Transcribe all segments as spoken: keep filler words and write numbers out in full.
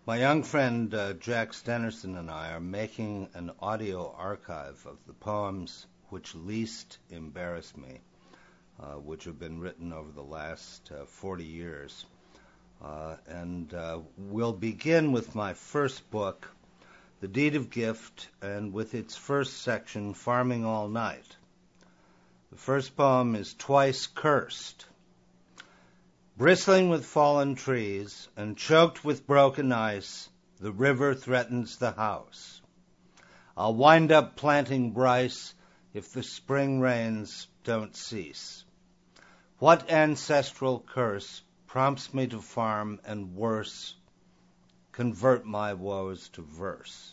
My young friend uh, Jack Stenerson and I are making an audio archive of the poems which least embarrass me, uh, which have been written over the last uh, forty years. Uh, and uh, we'll begin with my first book, The Deed of Gift, and with its first section, Farming All Night. The first poem is Twice Cursed. Bristling with fallen trees and choked with broken ice, the river threatens the house. I'll wind up planting rice if the spring rains don't cease. What ancestral curse prompts me to farm and worse, convert my woes to verse?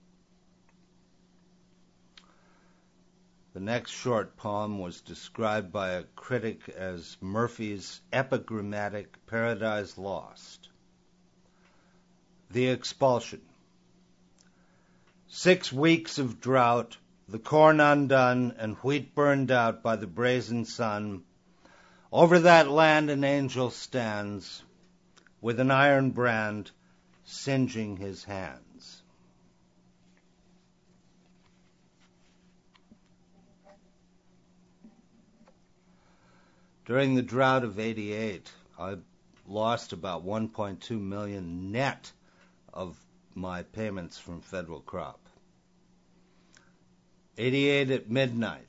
The next short poem was described by a critic as Murphy's epigrammatic Paradise Lost. The Expulsion. Six weeks of drought, the corn undone and wheat burned out by the brazen sun. Over that land an angel stands, with an iron brand singeing his hands. During the drought of eighty-eight, I lost about one point two million dollars net of my payments from federal crop. eighty-eight at midnight.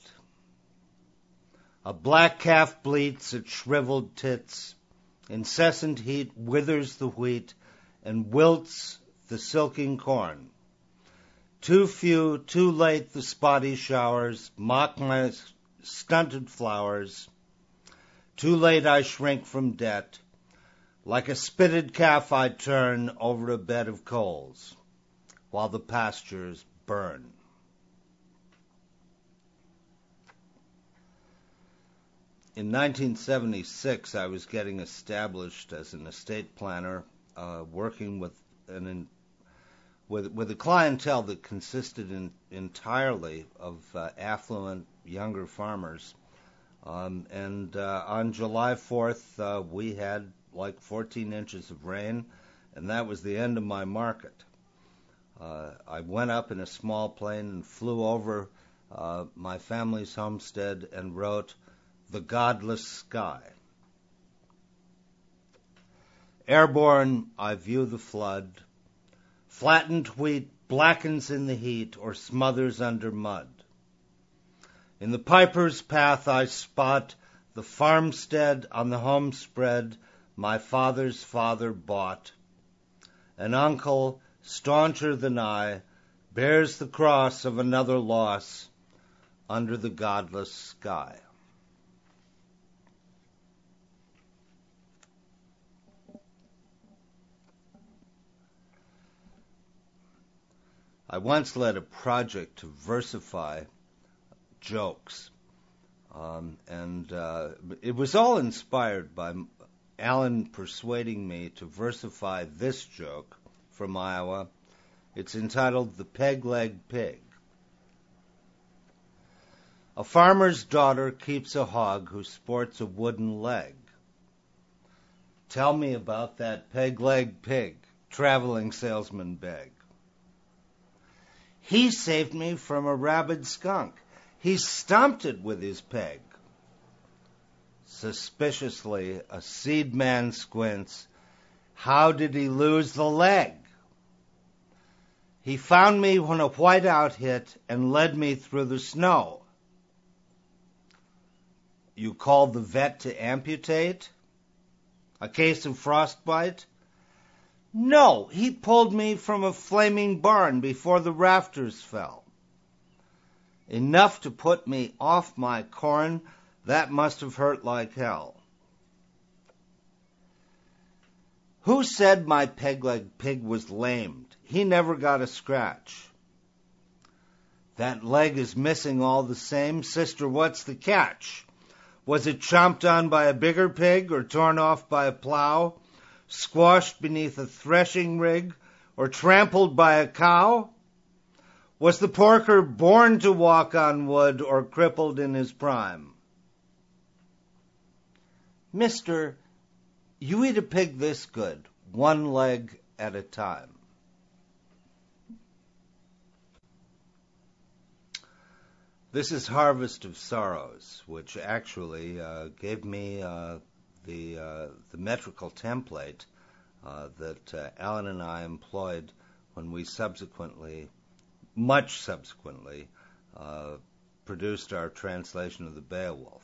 A black calf bleats at shriveled tits. Incessant heat withers the wheat and wilts the silking corn. Too few, too late the spotty showers mock my stunted flowers. Too late I shrink from debt. Like a spitted calf I turn over a bed of coals, while the pastures burn. In nineteen seventy-six, I was getting established as an estate planner, uh, working with an in, with with a clientele that consisted in, entirely of uh, affluent younger farmers. Um, and uh, on July fourth, uh, we had like fourteen inches of rain, and that was the end of my market. Uh, I went up in a small plane and flew over uh, my family's homestead and wrote, The Godless Sky. Airborne, I view the flood. Flattened wheat blackens in the heat or smothers under mud. In the piper's path I spot the farmstead on the home spread my father's father bought. An uncle, stauncher than I, bears the cross of another loss under the godless sky. I once led a project to versify jokes, um, and uh, it was all inspired by Alan persuading me to versify this joke from Iowa. It's entitled The Peg-Leg Pig. A farmer's daughter keeps a hog who sports a wooden leg. Tell me about that peg-leg pig, traveling salesman beg. He saved me from a rabid skunk. He stumped it with his peg. Suspiciously, a seed man squints. How did he lose the leg? He found me when a whiteout hit and led me through the snow. You called the vet to amputate? A case of frostbite? No, he pulled me from a flaming barn before the rafters fell. Enough to put me off my corn, that must have hurt like hell. Who said my peg-leg pig was lamed? He never got a scratch. That leg is missing all the same. Sister, what's the catch? Was it chomped on by a bigger pig or torn off by a plow, squashed beneath a threshing rig, or trampled by a cow? Was the porker born to walk on wood or crippled in his prime? Mister, you eat a pig this good, one leg at a time. This is Harvest of Sorrows, which actually uh, gave me uh, the uh, the metrical template uh, that uh, Alan and I employed when we subsequently, much subsequently, uh, produced our translation of the Beowulf.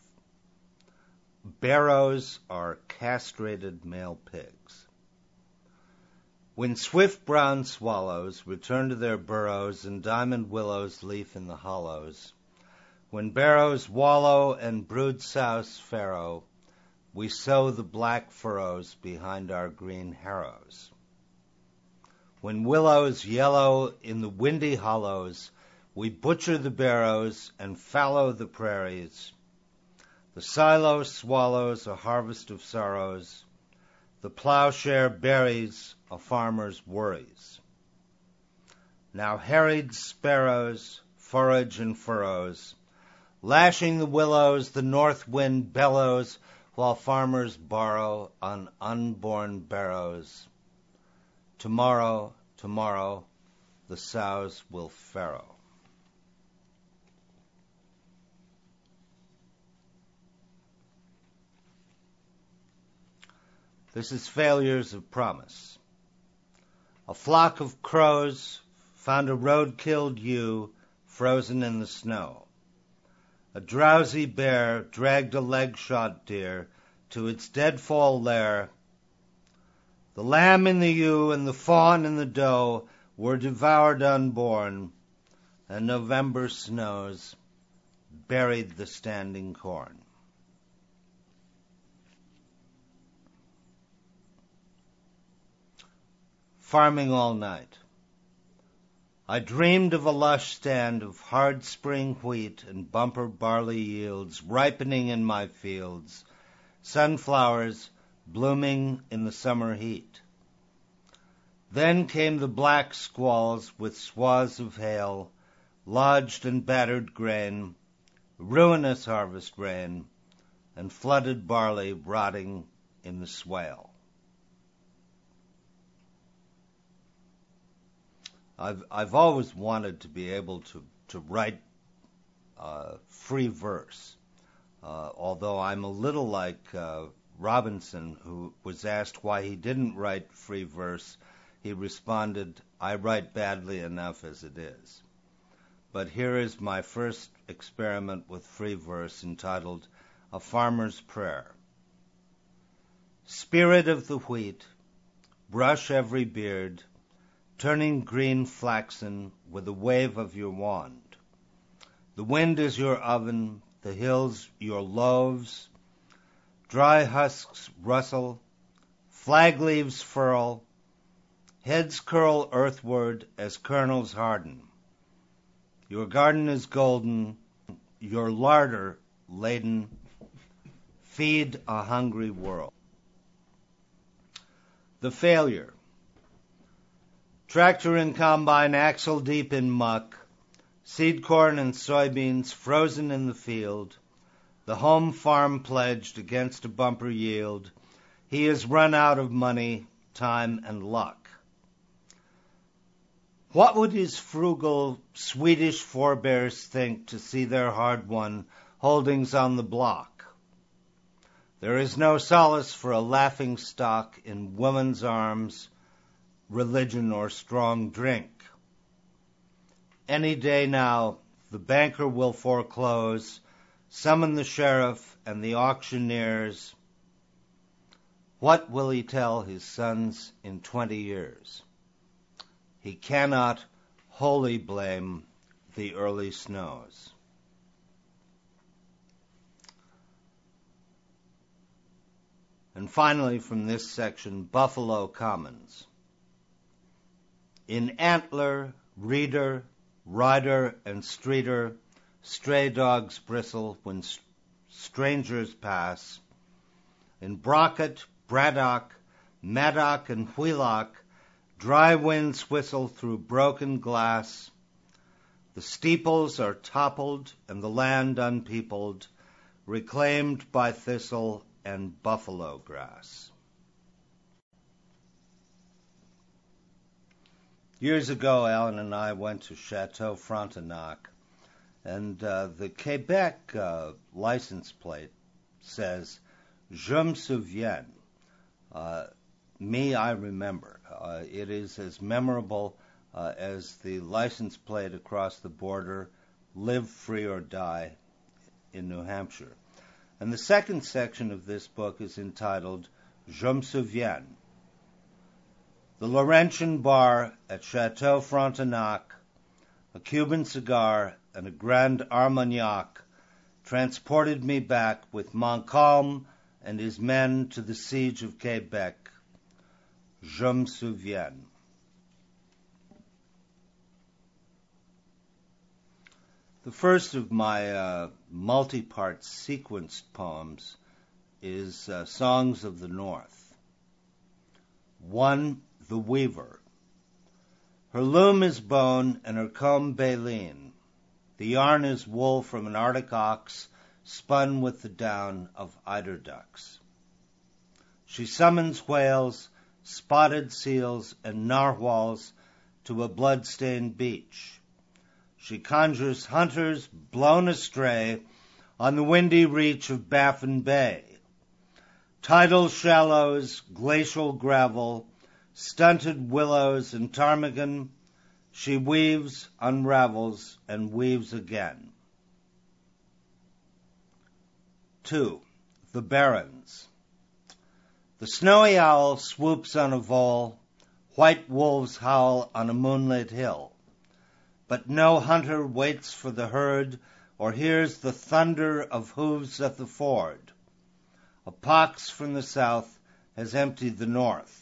Barrows are castrated male pigs. When swift brown swallows return to their burrows and diamond willows leaf in the hollows, when barrows wallow and brood souse farrow, we sow the black furrows behind our green harrows. When willows yellow in the windy hollows, we butcher the barrows and fallow the prairies. The silo swallows a harvest of sorrows. The plowshare buries a farmer's worries. Now harried sparrows forage in furrows. Lashing the willows, the north wind bellows, while farmers borrow on unborn barrows. Tomorrow, tomorrow, the sows will farrow. This is Failures of Promise. A flock of crows found a road-killed ewe frozen in the snow. A drowsy bear dragged a leg-shot deer to its deadfall lair. The lamb in the ewe and the fawn in the doe were devoured unborn, and November snows buried the standing corn. Farming all night. I dreamed of a lush stand of hard spring wheat and bumper barley yields ripening in my fields, sunflowers blooming in the summer heat. Then came the black squalls with swaths of hail, lodged and battered grain, ruinous harvest rain, and flooded barley rotting in the swale. I've I've always wanted to be able to to write uh, free verse, uh, although I'm a little like uh, Robinson, who was asked why he didn't write free verse. He responded, "I write badly enough as it is." But here is my first experiment with free verse, entitled "A Farmer's Prayer." Spirit of the wheat, brush every beard, turning green flaxen with a wave of your wand. The wind is your oven, the hills your loaves. Dry husks rustle, flag leaves furl, heads curl earthward as kernels harden. Your garden is golden, your larder laden. Feed a hungry world. The failure. Tractor and combine axle deep in muck, seed corn and soybeans frozen in the field, the home farm pledged against a bumper yield. He has run out of money, time, and luck. What would his frugal Swedish forebears think to see their hard-won holdings on the block? There is no solace for a laughing stock in woman's arms, religion, or strong drink. Any day now, the banker will foreclose, summon the sheriff and the auctioneers. What will he tell his sons in twenty years? He cannot wholly blame the early snows. And finally, from this section, Buffalo Commons. In antler, reader, rider, and streeter, stray dogs bristle when st- strangers pass. In Brocket, Braddock, Maddock, and Wheelock, dry winds whistle through broken glass. The steeples are toppled and the land unpeopled, reclaimed by thistle and buffalo grass. Years ago, Alan and I went to Chateau Frontenac, And uh, the Quebec uh, license plate says, Je me souviens, uh, me I remember. Uh, it is as memorable uh, as the license plate across the border, Live Free or Die, in New Hampshire. And the second section of this book is entitled Je me souviens. The Laurentian bar at Chateau Frontenac, a Cuban cigar, and a Grand Armagnac transported me back with Montcalm and his men to the siege of Quebec. Je me souviens. The first of my uh, multi-part sequenced poems is uh, Songs of the North. One, The Weaver. Her loom is bone and her comb baleen. The yarn is wool from an Arctic ox spun with the down of eider ducks. She summons whales, spotted seals, and narwhals to a blood-stained beach. She conjures hunters blown astray on the windy reach of Baffin Bay. Tidal shallows, glacial gravel, stunted willows and ptarmigan, she weaves, unravels, and weaves again. Two, The Barrens. The snowy owl swoops on a vole, white wolves howl on a moonlit hill. But no hunter waits for the herd or hears the thunder of hooves at the ford. A pox from the south has emptied the north.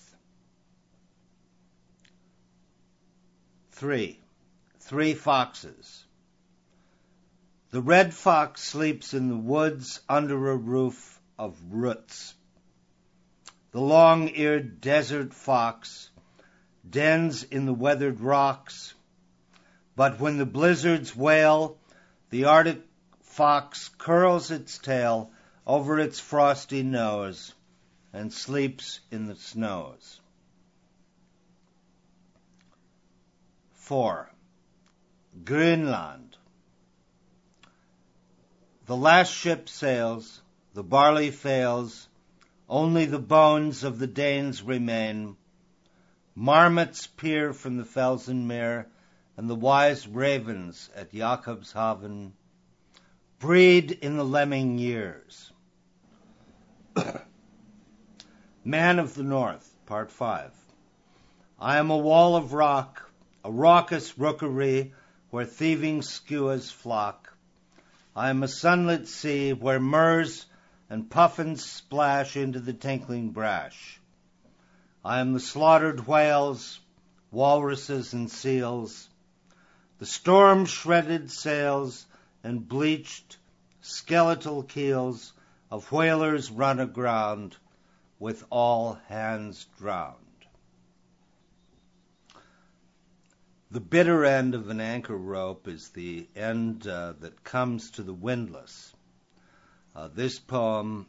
Three, Three Foxes. The red fox sleeps in the woods under a roof of roots. The long-eared desert fox dens in the weathered rocks. But when the blizzards wail, the Arctic fox curls its tail over its frosty nose and sleeps in the snows. Four, Greenland. The last ship sails, the barley fails, only the bones of the Danes remain. Marmots peer from the Felsenmeer, and the wise ravens at Jakobshaven breed in the lemming years. Man of the North, Part five. I am a wall of rock, a raucous rookery where thieving skuas flock. I am a sunlit sea where murres and puffins splash into the tinkling brash. I am the slaughtered whales, walruses and seals, the storm-shredded sails and bleached skeletal keels of whalers run aground with all hands drowned. The bitter end of an anchor rope is the end uh, that comes to the windlass. Uh, this poem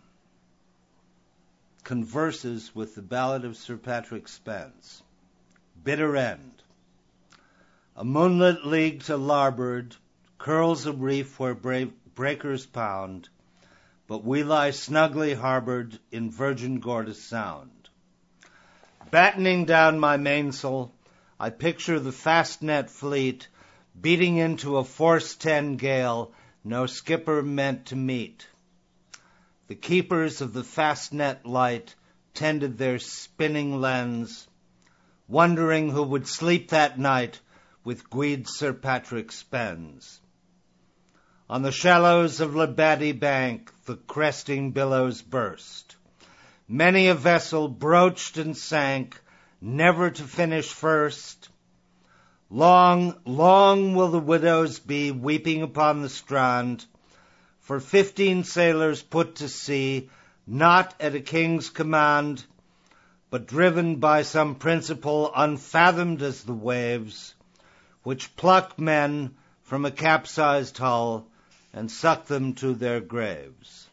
converses with the ballad of Sir Patrick Spens. Bitter end. A moonlit league to larboard curls a reef where bra- breakers pound, but we lie snugly harbored in Virgin Gorda Sound. Battening down my mainsail, I picture the fast-net fleet beating into a force ten gale no skipper meant to meet. The keepers of the fast-net light tended their spinning lens, wondering who would sleep that night with Gweed Sir Patrick Spens. On the shallows of Labadie Bank the cresting billows burst. Many a vessel broached and sank, never to finish first. Long, long will the widows be weeping upon the strand, for fifteen sailors put to sea, not at a king's command, but driven by some principle unfathomed as the waves, which pluck men from a capsized hull and suck them to their graves.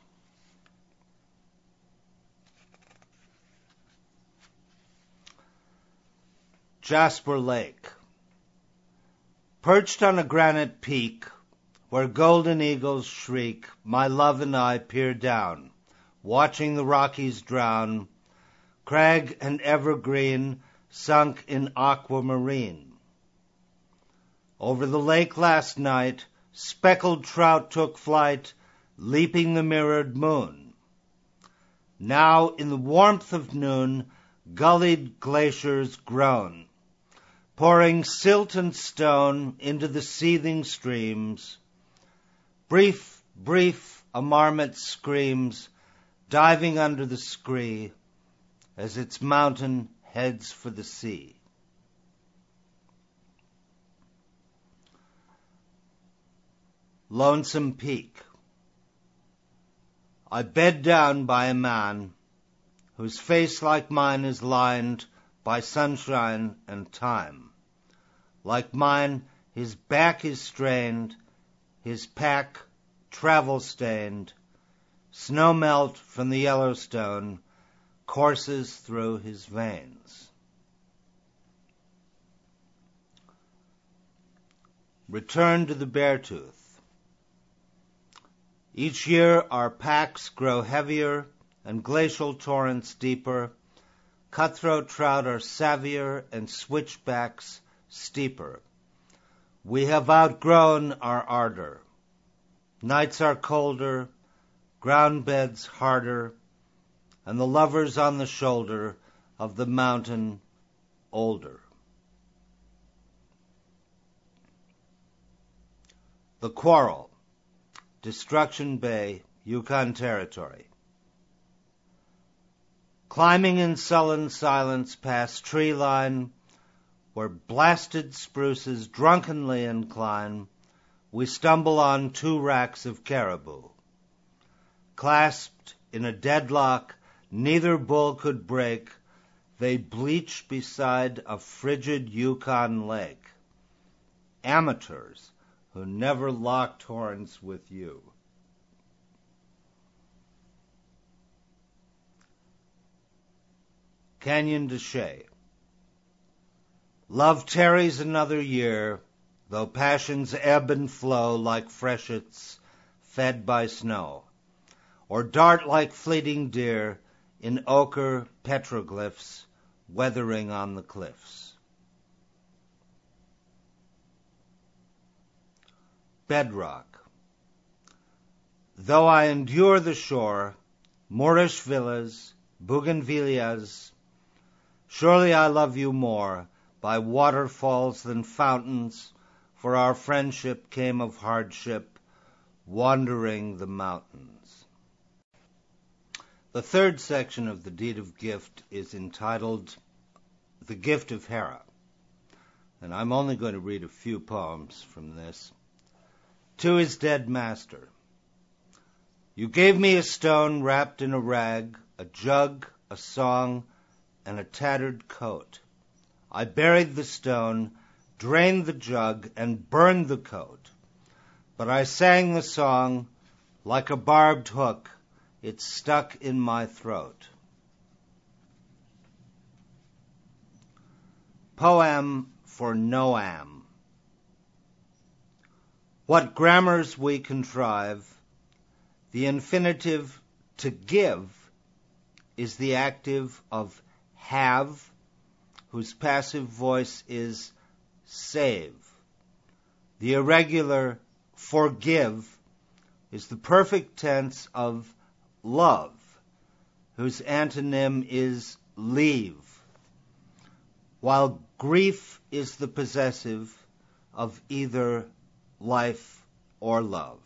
Jasper Lake. Perched on a granite peak, where golden eagles shriek, my love and I peer down, watching the Rockies drown, crag and evergreen sunk in aquamarine. Over the lake last night, speckled trout took flight, leaping the mirrored moon. Now in the warmth of noon, gullied glaciers groan, pouring silt and stone into the seething streams. Brief, brief, a marmot screams, diving under the scree, as its mountain heads for the sea. Lonesome Peak. I bed down by a man whose face like mine is lined by sunshine and time. Like mine, his back is strained, his pack travel-stained. Snow melt from the Yellowstone courses through his veins. Return to the Beartooth. Each year our packs grow heavier and glacial torrents deeper. Cutthroat trout are savvier and switchbacks steeper. We have outgrown our ardor. Nights are colder, ground beds harder, and the lovers on the shoulder of the mountain older. The Quarrel, Destruction Bay, Yukon Territory. Climbing in sullen silence past tree line, where blasted spruces drunkenly incline, we stumble on two racks of caribou. Clasped in a deadlock neither bull could break, they bleach beside a frigid Yukon lake. Amateurs who never locked horns with you. Canyon de Chelly. Love tarries another year, though passions ebb and flow like freshets fed by snow, or dart like fleeting deer in ochre petroglyphs weathering on the cliffs. Bedrock. Though I endure the shore, Moorish villas, bougainvilleas, surely I love you more by waterfalls than fountains, for our friendship came of hardship, wandering the mountains. The third section of the Deed of Gift is entitled The Gift of Hera, and I'm only going to read a few poems from this. To his dead master. You gave me a stone wrapped in a rag, a jug, a song, and a tattered coat. I buried the stone, drained the jug, and burned the coat. But I sang the song like a barbed hook. It stuck in my throat. Poem for Noam. What grammars we contrive, the infinitive to give is the active of have, whose passive voice is save. The irregular forgive is the perfect tense of love, whose antonym is leave, while grief is the possessive of either life or love.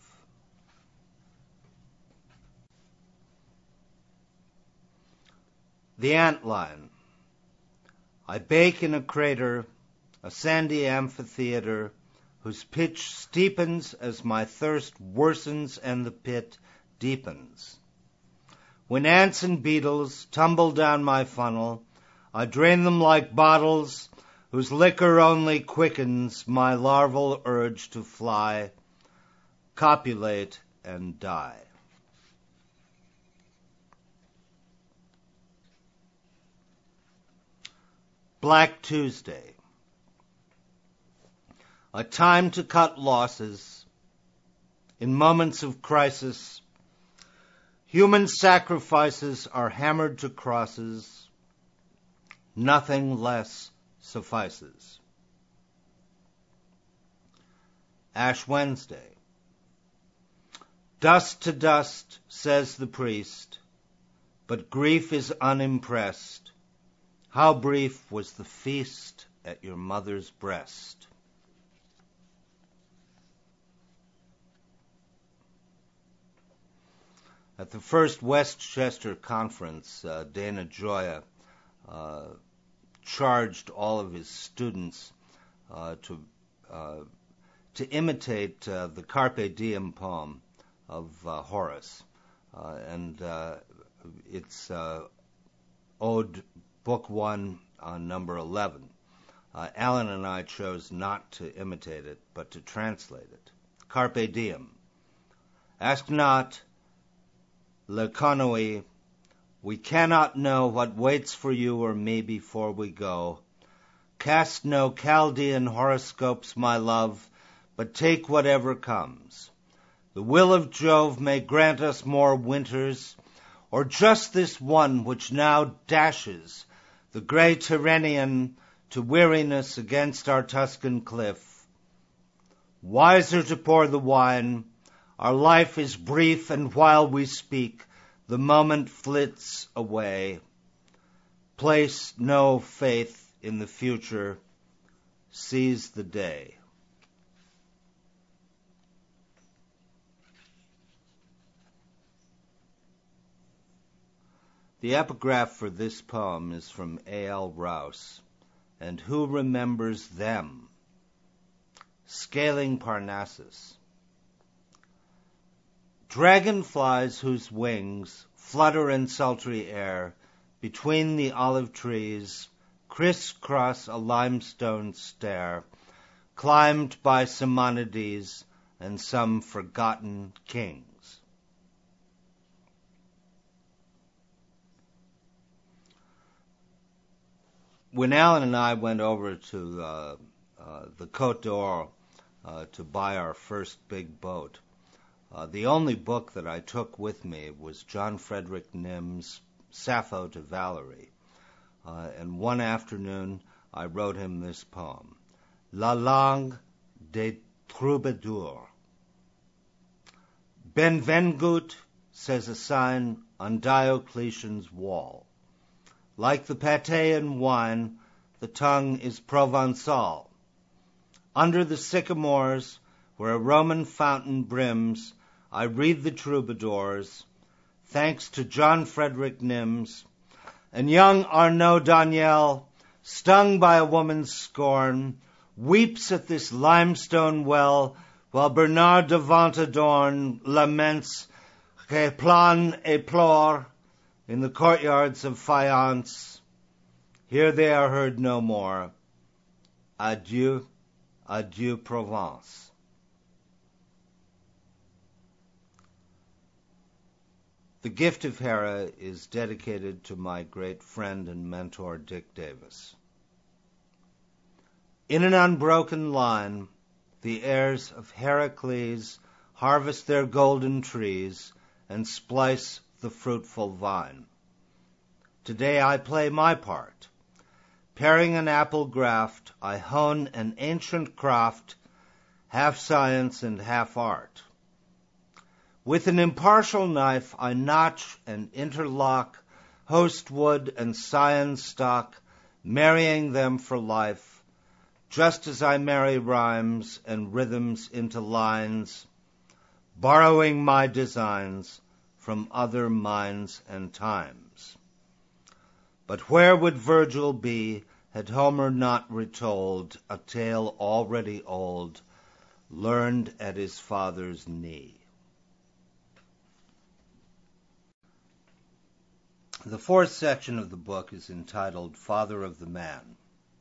The Antline. I bake in a crater, a sandy amphitheater, whose pitch steepens as my thirst worsens and the pit deepens. When ants and beetles tumble down my funnel, I drain them like bottles whose liquor only quickens my larval urge to fly, copulate, and die. Black Tuesday. A time to cut losses, in moments of crisis, human sacrifices are hammered to crosses. Nothing less suffices. Ash Wednesday. Dust to dust, says the priest, but grief is unimpressed. How brief was the feast at your mother's breast. At the first Westchester Conference, uh, Dana Gioia uh, charged all of his students uh, to uh, to imitate uh, the Carpe Diem poem of uh, Horace, uh, and uh, it's uh, Ode, Book One, on number eleven. Uh, Alan and I chose not to imitate it, but to translate it. Carpe Diem. Ask not, Laconoi, we cannot know what waits for you or me before we go. Cast no Chaldean horoscopes, my love, but take whatever comes. The will of Jove may grant us more winters, or just this one which now dashes the grey Tyrrhenian to weariness against our Tuscan cliff. Wiser to pour the wine, our life is brief, and while we speak, the moment flits away. Place no faith in the future, seize the day. The epigraph for this poem is from A L Rouse, and who remembers them? Scaling Parnassus. Dragonflies whose wings flutter in sultry air between the olive trees, crisscross a limestone stair, climbed by Simonides and some forgotten kings. When Alan and I went over to uh, uh, the Côte d'Or uh, to buy our first big boat, uh, the only book that I took with me was John Frederick Nim's Sappho to Valerie. Uh, and one afternoon, I wrote him this poem, La Langue des Troubadours. Benvengut, says a sign on Diocletian's wall. Like the Patean wine, the tongue is Provençal. Under the sycamores, where a Roman fountain brims, I read the troubadours, thanks to John Frederick Nims, and young Arnaud Daniel, stung by a woman's scorn, weeps at this limestone well, while Bernard de Ventadorn laments que plan et pleure in the courtyards of Fayence. Here they are heard no more. Adieu, adieu Provence. The Gift of Hera is dedicated to my great friend and mentor, Dick Davis. In an unbroken line, the heirs of Heracles harvest their golden trees and splice the fruitful vine. Today I play my part. Paring an apple graft, I hone an ancient craft, half science and half art. With an impartial knife I notch and interlock host wood and scion stock, marrying them for life, just as I marry rhymes and rhythms into lines, borrowing my designs from other minds and times. But where would Virgil be had Homer not retold a tale already old, learned at his father's knee? The fourth section of the book is entitled Father of the Man.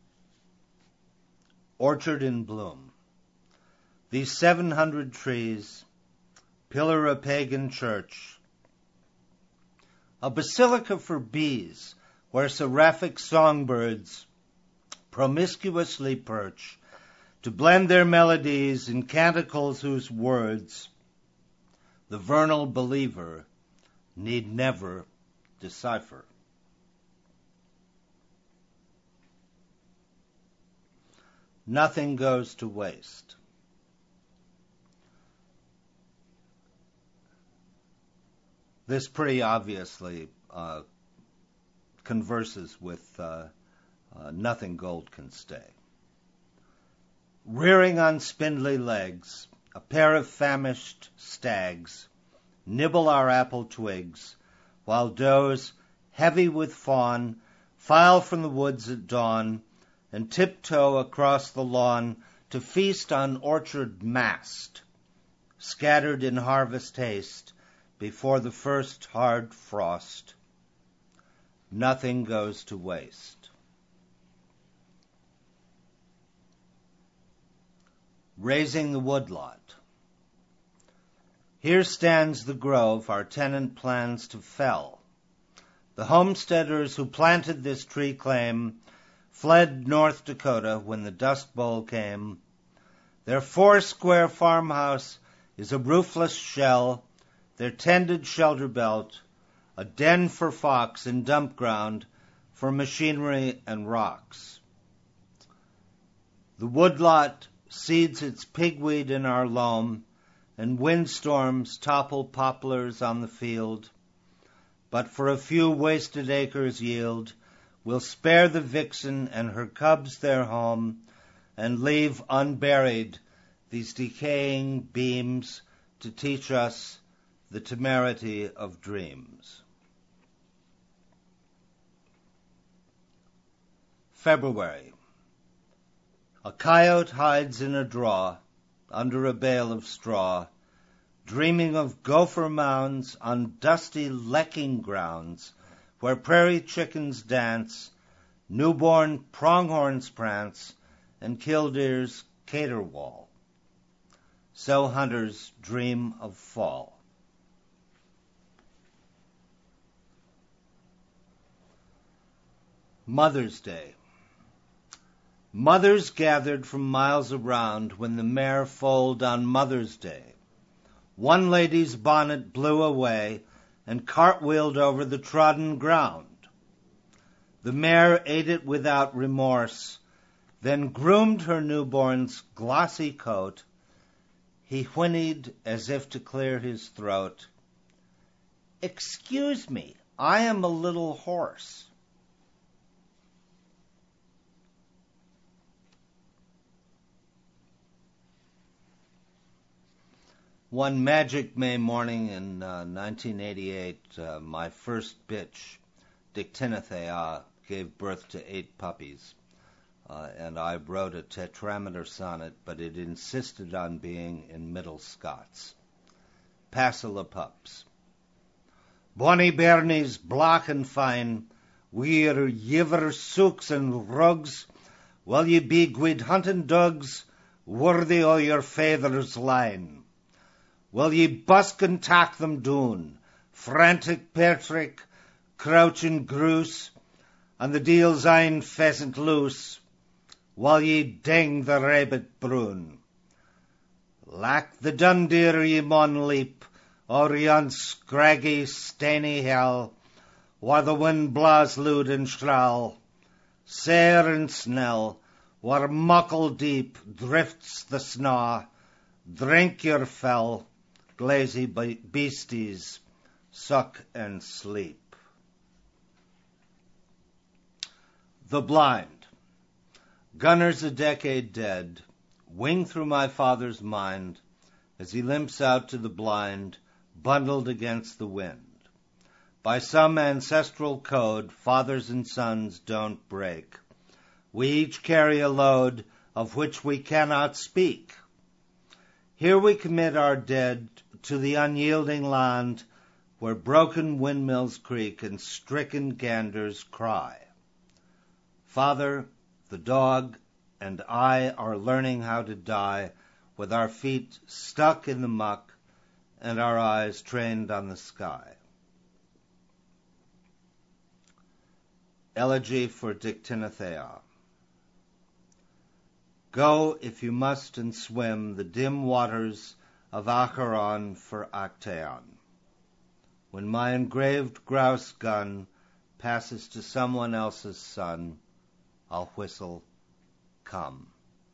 Orchard in bloom. These seven hundred trees, pillar a pagan church, a basilica for bees, where seraphic songbirds promiscuously perch, to blend their melodies in canticles whose words the vernal believer need never decipher. Nothing goes to waste. This pretty obviously uh, converses with uh, uh, nothing gold can stay. Rearing on spindly legs, a pair of famished stags nibble our apple twigs, while does, heavy with fawn, file from the woods at dawn, and tiptoe across the lawn to feast on orchard mast, scattered in harvest haste before the first hard frost. Nothing goes to waste. Raising the woodlot. Here stands the grove our tenant plans to fell. The homesteaders who planted this tree claim fled North Dakota when the Dust Bowl came. Their four-square farmhouse is a roofless shell, their tended shelter belt, a den for fox and dump ground for machinery and rocks. The woodlot seeds its pigweed in our loam, and windstorms topple poplars on the field. But for a few wasted acres yield, we'll spare the vixen and her cubs their home, and leave unburied these decaying beams to teach us the temerity of dreams. February. A coyote hides in a draw, under a bale of straw, dreaming of gopher mounds on dusty lecking grounds, where prairie chickens dance, newborn pronghorns prance, and killdeers caterwaul. So hunters dream of fall. Mother's Day. Mothers gathered from miles around when the mare foaled on Mother's Day. One lady's bonnet blew away and cartwheeled over the trodden ground. The mare ate it without remorse, then groomed her newborn's glossy coat. He whinnied as if to clear his throat. "Excuse me, I am a little hoarse." One magic May morning in uh, nineteen eighty-eight, uh, my first bitch, Dictinothea, gave birth to eight puppies, uh, and I wrote a tetrameter sonnet, but it insisted on being in Middle Scots. Passela pups. Bonnie bairnies, black and fine, we're yiver souks and rugs, will ye be guid hunting dogs, worthy o' your father's line? Will ye busk and tack them doon, frantic Patrick, crouching Groose, and the deil's ain pheasant loose, while ye ding the rabbit broon? Like the dun deer ye maun leap, o'er yon scraggy, stainy hill, where the wind blaws loud and shrill, sair and snell, where muckle deep drifts the snaw. Drink your fill, glazy beasties, suck and sleep. The blind. Gunner's a decade dead, wing through my father's mind, as he limps out to the blind, bundled against the wind. By some ancestral code, fathers and sons don't break. We each carry a load of which we cannot speak. Here we commit our dead to the unyielding land where broken windmills creak and stricken ganders cry. Father, the dog, and I are learning how to die with our feet stuck in the muck and our eyes trained on the sky. Elegy for Dictinothea. Go, if you must, and swim the dim waters of Acheron for Actaeon. When my engraved grouse gun passes to someone else's son, I'll whistle, come.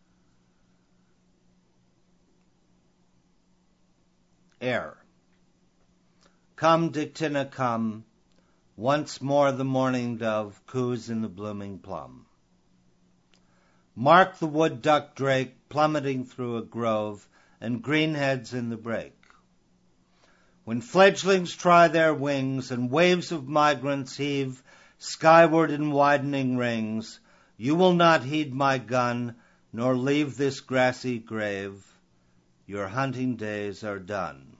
Air. Come, Dictina, come, once more the morning dove coos in the blooming plum. Mark the wood duck drake plummeting through a grove, and greenheads in the brake. When fledglings try their wings, and waves of migrants heave skyward in widening rings, you will not heed my gun, nor leave this grassy grave. Your hunting days are done.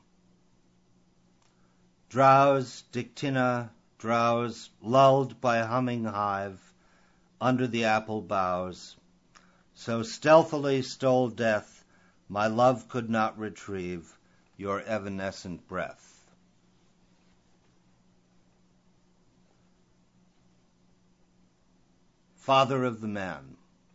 Drowse, Dictina, drowse, lulled by a humming hive, under the apple boughs. So stealthily stole death, my love could not retrieve your evanescent breath. Father of the Man.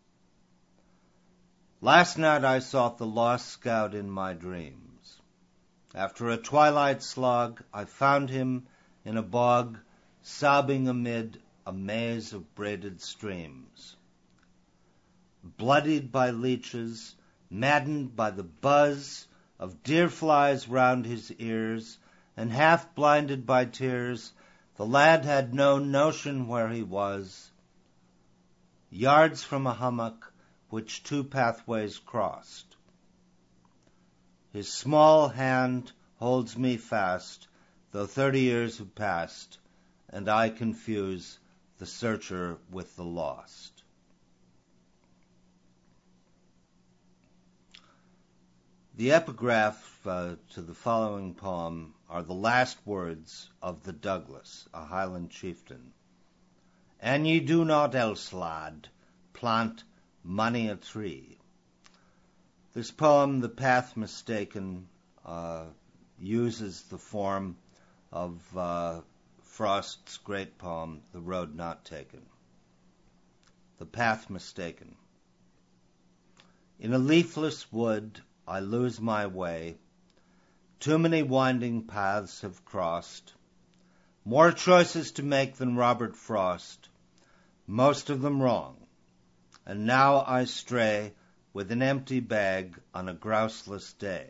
Last night I sought the lost scout in my dreams. After a twilight slog, I found him in a bog, sobbing amid a maze of braided streams. Bloodied by leeches, maddened by the buzz of deer flies round his ears, and half blinded by tears, the lad had no notion where he was. Yards from a hummock which two pathways crossed. His small hand holds me fast, though thirty years have passed, and I confuse the searcher with the lost. The epigraph uh, to the following poem are the last words of the Douglas, a Highland chieftain. An ye do not else, lad, plant mony a tree. This poem, The Path Mistaken, uh, uses the form of uh, Frost's great poem, The Road Not Taken. The Path Mistaken. In a leafless wood I lose my way. Too many winding paths have crossed. More choices to make than Robert Frost, most of them wrong. And now I stray with an empty bag on a grouseless day.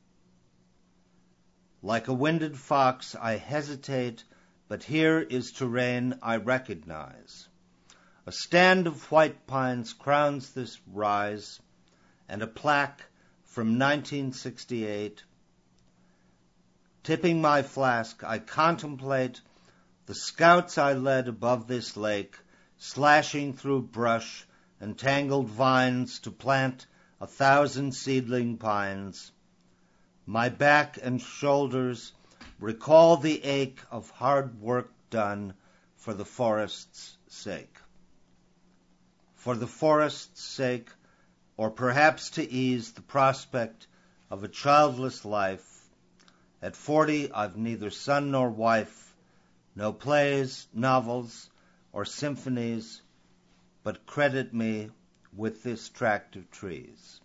Like a winded fox I hesitate, but here is terrain I recognize. A stand of white pines crowns this rise, and a plaque from nineteen sixty-eight. Tipping my flask, I contemplate the scouts I led above this lake, slashing through brush and tangled vines to plant a thousand seedling pines. My back and shoulders recall the ache of hard work done for the forest's sake. For the forest's sake, or perhaps to ease the prospect of a childless life. At forty, I've neither son nor wife, no plays, novels, or symphonies, but credit me with this tract of trees.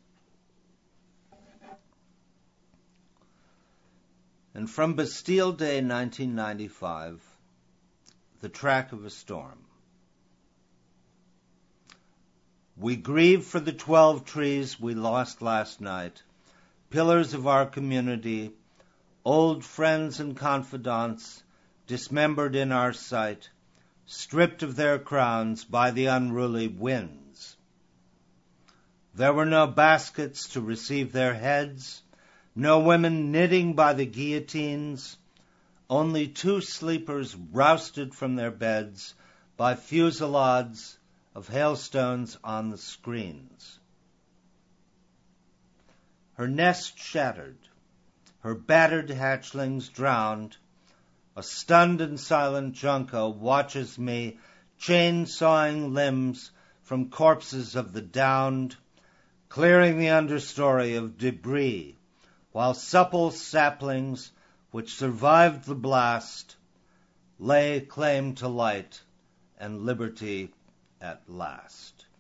And from Bastille Day nineteen ninety-five, The Track of a Storm. We grieve for the twelve trees we lost last night, pillars of our community, old friends and confidants, dismembered in our sight, stripped of their crowns by the unruly winds. There were no baskets to receive their heads, no women knitting by the guillotines, only two sleepers rousted from their beds by fusillades of hailstones on the screens. Her nest shattered, her battered hatchlings drowned. A stunned and silent junco watches me chain-sawing limbs from corpses of the downed, clearing the understory of debris, while supple saplings which survived the blast lay claim to light and liberty at last.